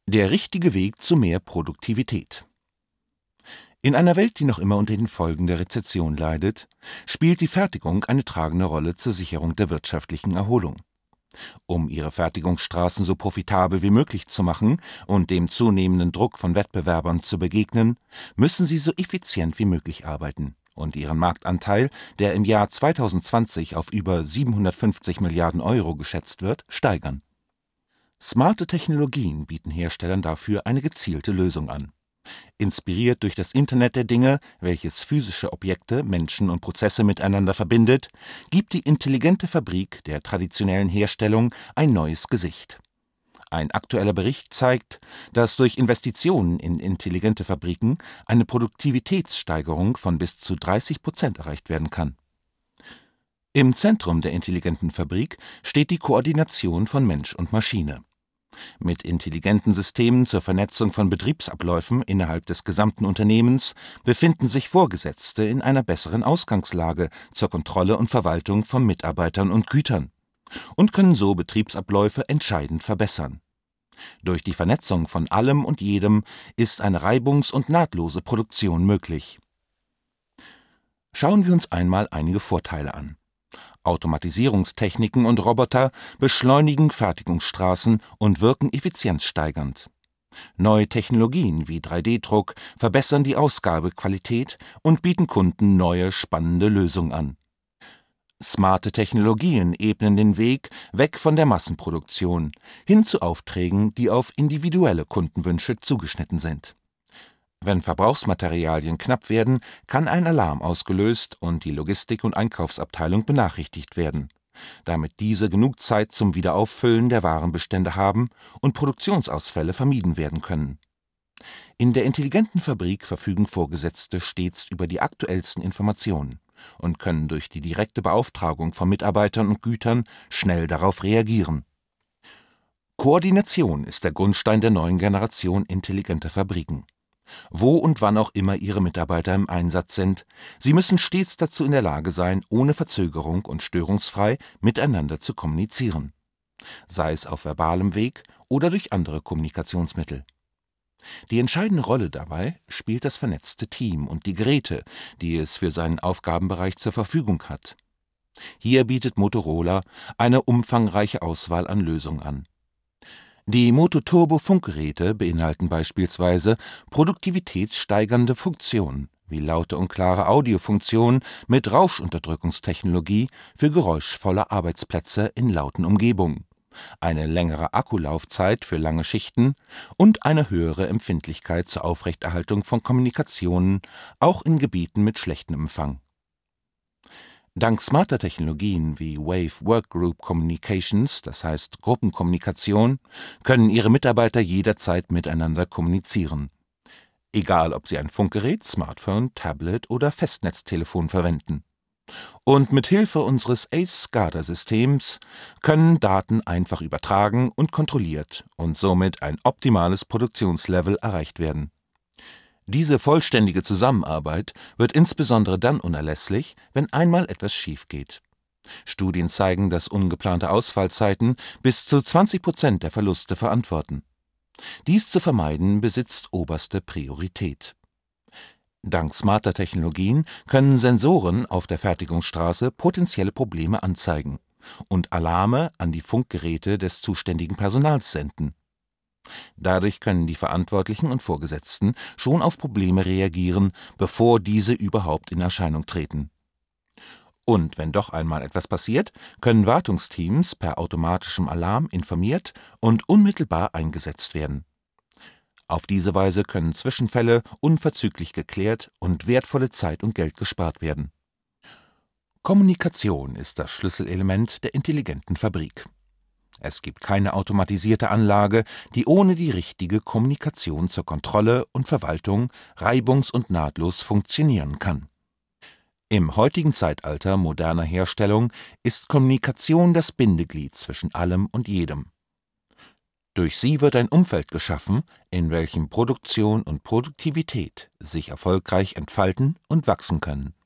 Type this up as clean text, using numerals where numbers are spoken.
Der richtige Weg zu mehr Produktivität. In einer Welt, die noch immer unter den Folgen der Rezession leidet, spielt die Fertigung eine tragende Rolle zur Sicherung der wirtschaftlichen Erholung. Um ihre Fertigungsstraßen so profitabel wie möglich zu machen und dem zunehmenden Druck von Wettbewerbern zu begegnen, müssen sie so effizient wie möglich arbeiten und ihren Marktanteil, der im Jahr 2020 auf über 750 Milliarden Euro geschätzt wird, steigern. Smarte Technologien bieten Herstellern dafür eine gezielte Lösung an. Inspiriert durch das Internet der Dinge, welches physische Objekte, Menschen und Prozesse miteinander verbindet, gibt die intelligente Fabrik der traditionellen Herstellung ein neues Gesicht. Ein aktueller Bericht zeigt, dass durch Investitionen in intelligente Fabriken eine Produktivitätssteigerung von bis zu 30% erreicht werden kann. Im Zentrum der intelligenten Fabrik steht die Koordination von Mensch und Maschine. Mit intelligenten Systemen zur Vernetzung von Betriebsabläufen innerhalb des gesamten Unternehmens befinden sich Vorgesetzte in einer besseren Ausgangslage zur Kontrolle und Verwaltung von Mitarbeitern und Gütern und können so Betriebsabläufe entscheidend verbessern. Durch die Vernetzung von allem und jedem ist eine reibungs- und nahtlose Produktion möglich. Schauen wir uns einmal einige Vorteile an. Automatisierungstechniken und Roboter beschleunigen Fertigungsstraßen und wirken effizienzsteigernd. Neue Technologien wie 3D-Druck verbessern die Ausgabequalität und bieten Kunden neue, spannende Lösungen an. Smarte Technologien ebnen den Weg weg von der Massenproduktion hin zu Aufträgen, die auf individuelle Kundenwünsche zugeschnitten sind. Wenn Verbrauchsmaterialien knapp werden, kann ein Alarm ausgelöst und die Logistik- und Einkaufsabteilung benachrichtigt werden, damit diese genug Zeit zum Wiederauffüllen der Warenbestände haben und Produktionsausfälle vermieden werden können. In der intelligenten Fabrik verfügen Vorgesetzte stets über die aktuellsten Informationen und können durch die direkte Beauftragung von Mitarbeitern und Gütern schnell darauf reagieren. Koordination ist der Grundstein der neuen Generation intelligenter Fabriken. Wo und wann auch immer Ihre Mitarbeiter im Einsatz sind, Sie müssen stets dazu in der Lage sein, ohne Verzögerung und störungsfrei miteinander zu kommunizieren, sei es auf verbalem Weg oder durch andere Kommunikationsmittel. Die entscheidende Rolle dabei spielt das vernetzte Team und die Geräte, die es für seinen Aufgabenbereich zur Verfügung hat. Hier bietet Motorola eine umfangreiche Auswahl an Lösungen an. Die Moto-Turbo-Funkgeräte beinhalten beispielsweise produktivitätssteigernde Funktionen wie laute und klare Audiofunktionen mit Rauschunterdrückungstechnologie für geräuschvolle Arbeitsplätze in lauten Umgebungen, eine längere Akkulaufzeit für lange Schichten und eine höhere Empfindlichkeit zur Aufrechterhaltung von Kommunikationen, auch in Gebieten mit schlechtem Empfang. Dank smarter Technologien wie Wave Workgroup Communications, das heißt Gruppenkommunikation, können Ihre Mitarbeiter jederzeit miteinander kommunizieren. Egal, ob Sie ein Funkgerät, Smartphone, Tablet oder Festnetztelefon verwenden. Und mit Hilfe unseres ACE-SCADA-Systems können Daten einfach übertragen und kontrolliert und somit ein optimales Produktionslevel erreicht werden. Diese vollständige Zusammenarbeit wird insbesondere dann unerlässlich, wenn einmal etwas schief geht. Studien zeigen, dass ungeplante Ausfallzeiten bis zu 20% der Verluste verantworten. Dies zu vermeiden besitzt oberste Priorität. Dank smarter Technologien können Sensoren auf der Fertigungsstraße potenzielle Probleme anzeigen und Alarme an die Funkgeräte des zuständigen Personals senden. Dadurch können die Verantwortlichen und Vorgesetzten schon auf Probleme reagieren, bevor diese überhaupt in Erscheinung treten. Und wenn doch einmal etwas passiert, können Wartungsteams per automatischem Alarm informiert und unmittelbar eingesetzt werden. Auf diese Weise können Zwischenfälle unverzüglich geklärt und wertvolle Zeit und Geld gespart werden. Kommunikation ist das Schlüsselelement der intelligenten Fabrik. Es gibt keine automatisierte Anlage, die ohne die richtige Kommunikation zur Kontrolle und Verwaltung reibungs- und nahtlos funktionieren kann. Im heutigen Zeitalter moderner Herstellung ist Kommunikation das Bindeglied zwischen allem und jedem. Durch sie wird ein Umfeld geschaffen, in welchem Produktion und Produktivität sich erfolgreich entfalten und wachsen können.